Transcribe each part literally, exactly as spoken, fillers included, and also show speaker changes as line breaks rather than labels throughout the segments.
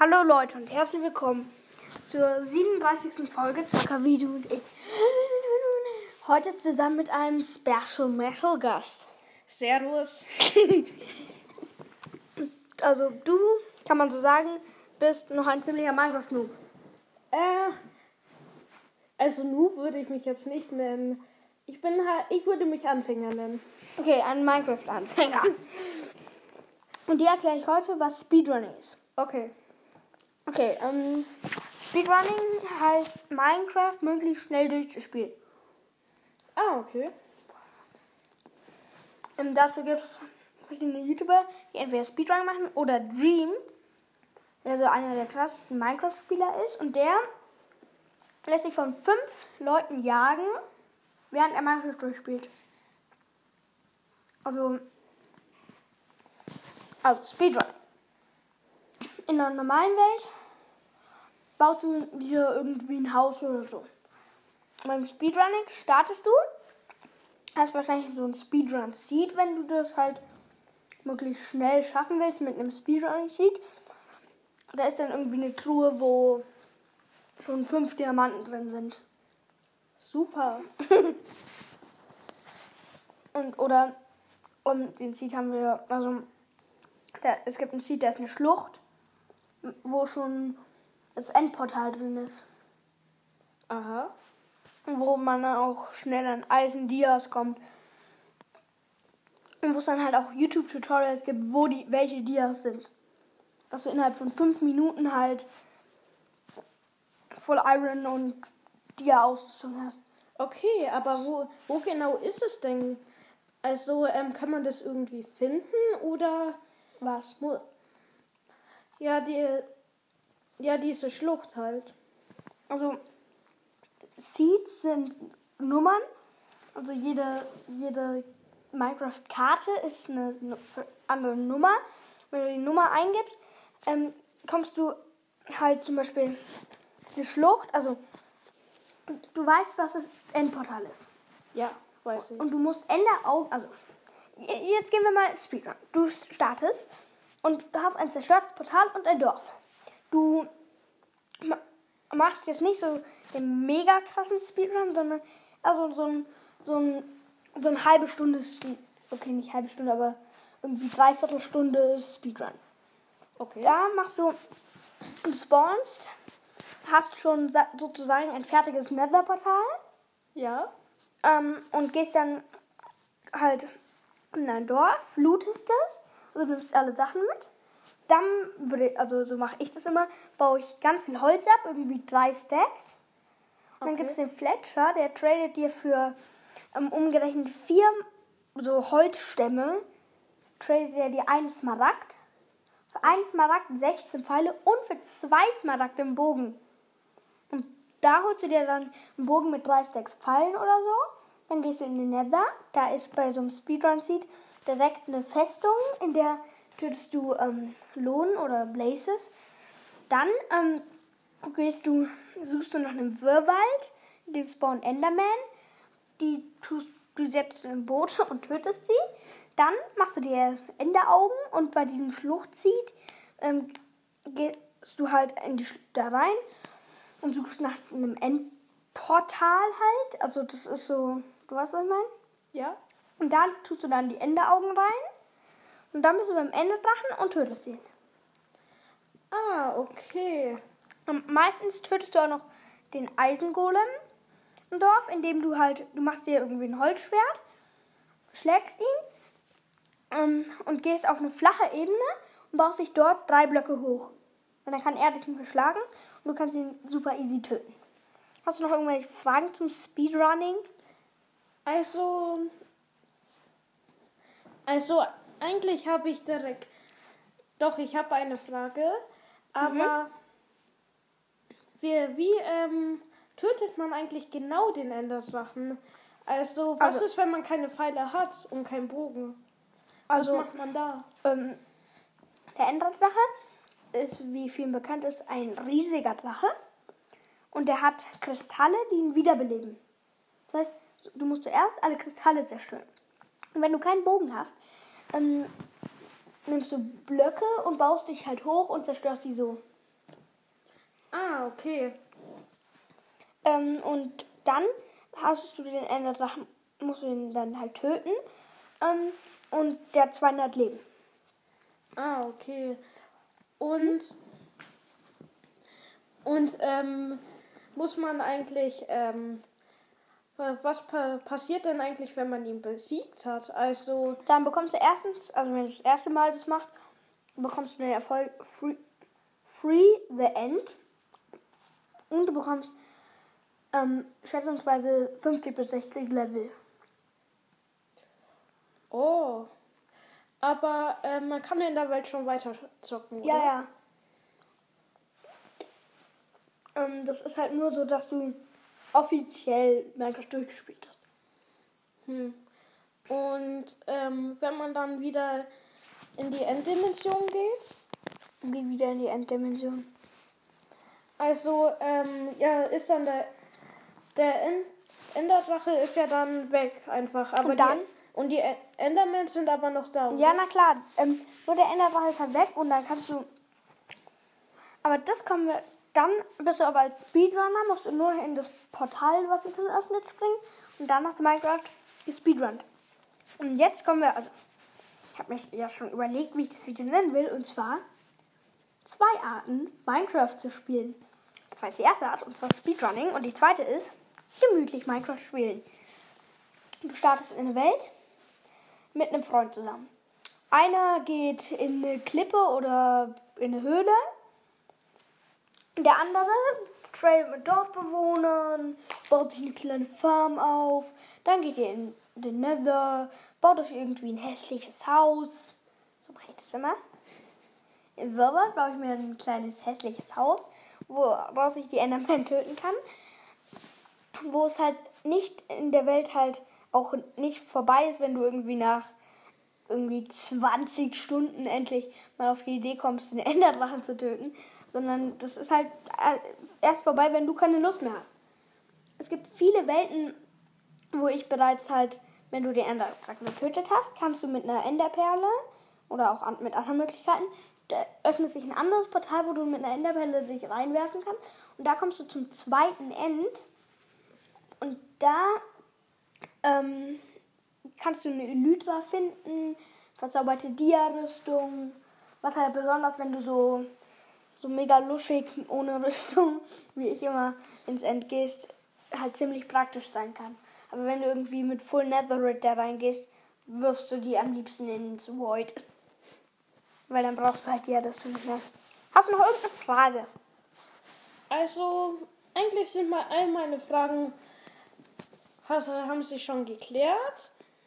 Hallo Leute und herzlich willkommen zur siebenunddreißigsten Folge Zocker wie du und ich. Heute zusammen mit einem Special Metal Gast.
Servus.
Also du, kann man so sagen, bist noch ein ziemlicher Minecraft-Noob.
Äh, also Noob würde ich mich jetzt nicht nennen. Ich bin halt, ich würde mich Anfänger nennen.
Okay, ein Minecraft-Anfänger. Und dir erkläre ich heute, was Speedrunning ist.
Okay.
Okay, ähm, Speedrunning heißt Minecraft möglichst schnell durchzuspielen.
Ah, okay.
Ähm, dazu gibt es verschiedene YouTuber, die entweder Speedrunning machen oder Dream, der so einer der krassesten Minecraft-Spieler ist. Und der lässt sich von fünf Leuten jagen, während er Minecraft durchspielt. Also, also Speedrunning. In der normalen Welt baust du dir irgendwie ein Haus oder so. Beim Speedrunning startest du, hast wahrscheinlich so ein Speedrun-Seed, wenn du das halt möglichst schnell schaffen willst mit einem Speedrunning-Seed. Da ist dann irgendwie eine Truhe, wo schon fünf Diamanten drin sind.
Super.
Und oder um den Seed haben wir, also da, es gibt ein Seed, da ist eine Schlucht, wo schon das Endportal drin ist.
Aha.
Wo man dann auch schnell an Eisen-Dias kommt. Und wo es dann halt auch YouTube-Tutorials gibt, wo die, welche Dias sind. Dass du innerhalb von fünf Minuten halt voll Iron und Dia-Ausrüstung hast.
Okay, aber wo, wo genau ist es denn? Also, ähm, kann man das irgendwie finden oder
Was?
wo? Ja, die, ja, diese Schlucht halt.
Also, Seeds sind Nummern. Also jede, jede Minecraft-Karte ist eine andere Nummer. Wenn du die Nummer eingibst, ähm, kommst du halt zum Beispiel diese Schlucht. Also, du weißt, was das Endportal ist.
Ja, weiß ich.
Und du musst Enderaugen, also, jetzt gehen wir mal Speedrun. Du startest und du hast ein zerstörtes Portal und ein Dorf. Du machst jetzt nicht so den mega krassen Speedrun, sondern also so ein, so ein, so eine halbe Stunde, okay, nicht halbe Stunde, aber irgendwie dreiviertel Stunde Speedrun.
Okay.
Da machst du, du spawnst, hast schon sozusagen ein fertiges Nether-Portal.
Ja.
Ähm, und gehst dann halt in ein Dorf, lootest es, also du nimmst alle Sachen mit. Dann würde, also so mache ich das immer, baue ich ganz viel Holz ab, irgendwie drei Stacks. Und dann
Okay.
gibt es den Fletcher, der tradet dir für ähm, umgerechnet vier so Holzstämme, tradet er dir einen Smaragd. Für einen Smaragd sechzehn Pfeile und für zwei Smaragd im Bogen. Und da holst du dir dann einen Bogen mit drei Stacks Pfeilen oder so. Dann gehst du in den Nether. Da ist bei so einem Speedrun-Seed direkt eine Festung, in der tötest du ähm, Lohn oder Blazes. Dann ähm, gehst du, suchst du nach einem Wirrwald, in dem spawnen Enderman. Die tust du setzt in Boote und tötest sie. Dann machst du dir Enderaugen und bei diesem Schluchtseed ähm, gehst du halt in die Sch- da rein und suchst nach einem Endportal halt. Also das ist so, du weißt, was ich meine?
Ja.
Und da tust du dann die Enderaugen rein. Und dann bist du beim Enderdrachen und tötest ihn.
Ah, okay.
Und meistens tötest du auch noch den Eisengolem im Dorf, indem du halt, du machst dir irgendwie ein Holzschwert, schlägst ihn ähm, und gehst auf eine flache Ebene und baust dich dort drei Blöcke hoch. Und dann kann er dich nicht mehr schlagen und du kannst ihn super easy töten. Hast du noch irgendwelche Fragen zum Speedrunning?
Also, also eigentlich habe ich direkt, doch, ich habe eine Frage, aber wie, wie ähm, tötet man eigentlich genau den Enderdrachen? Also, was
Also-
ist, wenn man keine Pfeile hat und keinen Bogen?
Also,
Was macht man da?
Ähm, der Enderdrache ist, wie vielen bekannt ist, ein riesiger Drache. Und der hat Kristalle, die ihn wiederbeleben. Das heißt, du musst zuerst alle Kristalle zerstören. Und wenn du keinen Bogen hast, ähm, nimmst du Blöcke und baust dich halt hoch und zerstörst die so.
Ah, okay.
Ähm, und dann hast du den Enderdrachen, musst du ihn dann halt töten. Ähm, und der hat zweihundert Leben.
Ah, okay. Und, und ähm, muss man eigentlich, ähm, was pa- passiert denn eigentlich, wenn man ihn besiegt hat? Also,
Dann bekommst du erstens, also wenn du das erste Mal das machst, bekommst du den Erfolg Free, free the End. Und du bekommst ähm, schätzungsweise fünfzig bis sechzig Level.
oh. Aber äh, man kann in der Welt schon weiter zocken, oder?
Ja, ja. Ähm, das ist halt nur so, dass du offiziell Minecraft durchgespielt hast.
Hm. Und ähm, wenn man dann wieder in die Enddimension geht,
Wie wieder in die Enddimension.
also ähm, ja, ist dann der, der End Enderdrache ist ja dann weg einfach. Aber
Und dann?
Die, und die E- Endermans sind aber noch da, oder?
Ja, na klar. Ähm, nur der Enderdrache ist halt weg und dann kannst du. Aber das kommen wir. Dann bist du aber als Speedrunner, musst du nur in das Portal, was sich dann öffnet, springen. Und dann hast du Minecraft gespeedrunnt. Und jetzt kommen wir, also ich habe mir ja schon überlegt, wie ich das Video nennen will. Und zwar zwei Arten, Minecraft zu spielen. Das war jetzt die erste Art, und zwar Speedrunning. Und die zweite ist gemütlich Minecraft spielen. Du startest in eine Welt mit einem Freund zusammen. Einer geht in eine Klippe oder in eine Höhle. Der andere tradet mit Dorfbewohnern, baut sich eine kleine Farm auf. Dann geht ihr in den Nether, baut euch irgendwie ein hässliches Haus. So mache ich das immer. In Silver baue ich mir ein kleines hässliches Haus, woraus ich die Enderman töten kann. Wo es halt nicht in der Welt halt auch nicht vorbei ist, wenn du irgendwie nach irgendwie zwanzig Stunden endlich mal auf die Idee kommst, den Enderdrachen zu töten. Sondern das ist halt erst vorbei, wenn du keine Lust mehr hast. Es gibt viele Welten, wo ich bereits halt, wenn du den Enderdrachen getötet hast, kannst du mit einer Enderperle oder auch an, mit anderen Möglichkeiten, da öffnet sich ein anderes Portal, wo du mit einer Enderperle dich reinwerfen kannst. Und da kommst du zum zweiten End. Und da ähm, kannst du eine Elytra finden, verzauberte Dia-Rüstung. Was halt besonders, wenn du so, so mega luschig ohne Rüstung, wie ich immer, ins End gehst, halt ziemlich praktisch sein kann. Aber wenn du irgendwie mit Full Netherite da reingehst, wirfst du die am liebsten ins Void. Weil dann brauchst du halt Dia-Rüstung nicht mehr. Hast du noch irgendeine Frage?
Also, eigentlich sind mal all meine Fragen, also, haben sich schon geklärt.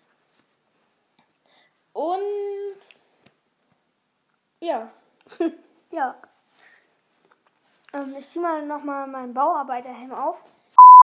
Und ja.
Ja. Ähm, ich ziehe mal nochmal meinen Bauarbeiterhelm auf.